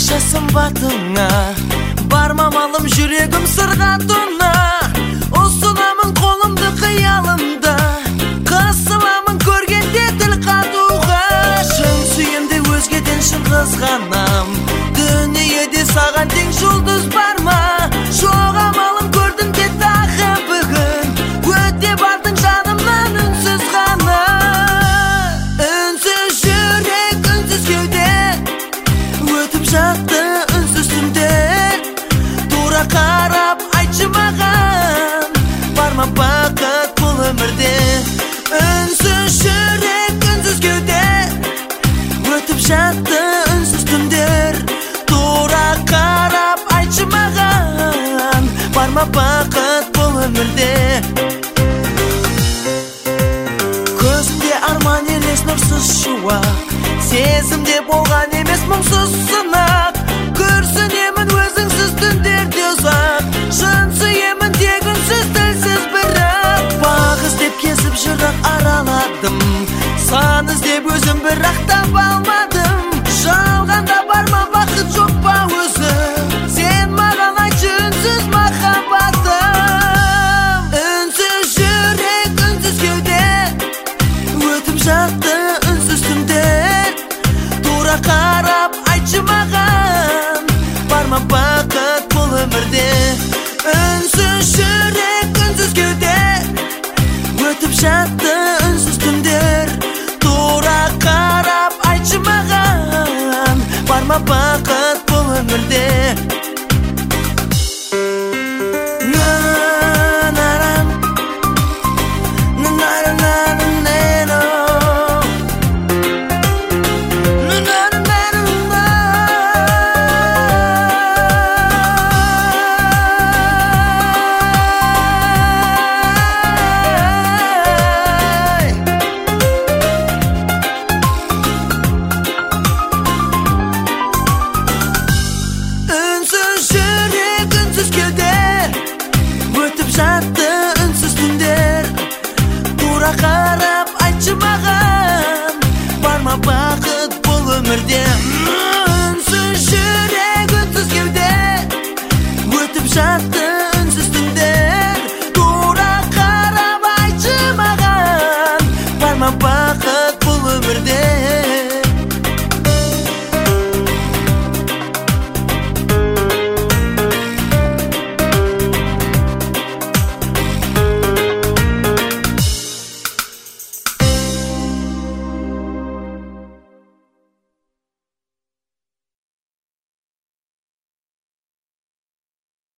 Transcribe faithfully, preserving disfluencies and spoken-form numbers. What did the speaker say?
Yaşasın batыңа, бармамалым жүрегім сырға тұна. Ұсынамын қолымды қиялымда, қысыламын көргенде тіл қатуға. Шын сүйемді өзгеден шын қызғанам, дүниеде саған тең жұлдыз бар ма? Жоқ амалым көрдім де тағы бүгін, өте бардың жанымнан үнсіз ғана. Үнсіз жүрек, үнсіз кеуде, өтіп жатты үнсіз түндер. Тура қарап айтшы маған, бар ма бақыт бұл өмірде? Үнсіз жүрек, үнсіз кеуде, өтіп жатты үнсіз түндер. Тура қарап айтшы маған, бар ма бақыт бұл өмірде? Көзімде арман елес нұрсыз шуақ, сезімде болған емес мұңсыз сынақ. Күрсінемін өзіңсіз түндерде ұзақ, шын сүйемін тек үнсіз тілсіз бірақ. Бақ іздеп кезіп жырақ араладым, сан іздеп өзім бірақ таба алмадым. Жалғанда бар ма бақыт, жоқ па өзі? Сен маған айтшы үнсіз махаббатым. Үнсіз жүрек, үнсіз кеуде, өтіп жатты үнсіз түндер. Тура қарап айтшы маған, бар ма бақыт бұл өмірде? Үнсіз жүрек, үнсіз кеуде, өтіп жатты үнсіз түндер. Тура қарап айтшы маған, бар ма бақыт бұл өмірде? Жатты үнсіз түндер. Тура қарап айтшы маған, бар ма бақыт бұл өмірде? Үнсіз жүрек, үнсіз кеуде, өтіп жатты